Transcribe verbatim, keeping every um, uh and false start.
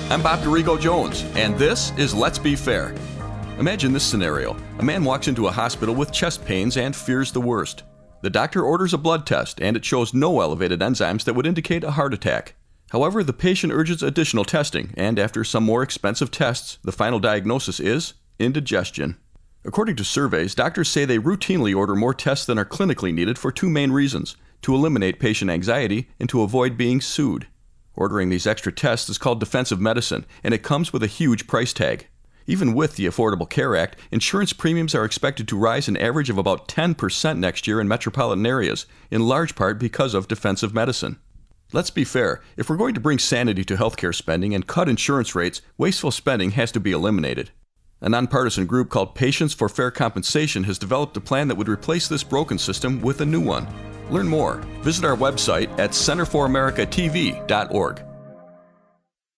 I'm Bob Dorigo Jones, and this is Let's Be Fair. Imagine this scenario. A man walks into a hospital with chest pains and fears the worst. The doctor orders a blood test, and it shows no elevated enzymes that would indicate a heart attack. However, the patient urges additional testing, and after some more expensive tests, the final diagnosis is indigestion. According to surveys, doctors say they routinely order more tests than are clinically needed for two main reasons: to eliminate patient anxiety and to avoid being sued. Ordering these extra tests is called defensive medicine, and it comes with a huge price tag. Even with the Affordable Care Act, insurance premiums are expected to rise an average of about ten percent next year in metropolitan areas, in large part because of defensive medicine. Let's be fair, if we're going to bring sanity to healthcare spending and cut insurance rates, wasteful spending has to be eliminated. A nonpartisan group called Patients for Fair Compensation has developed a plan that would replace this broken system with a new one. Learn more. Visit our website at center for america t v dot org.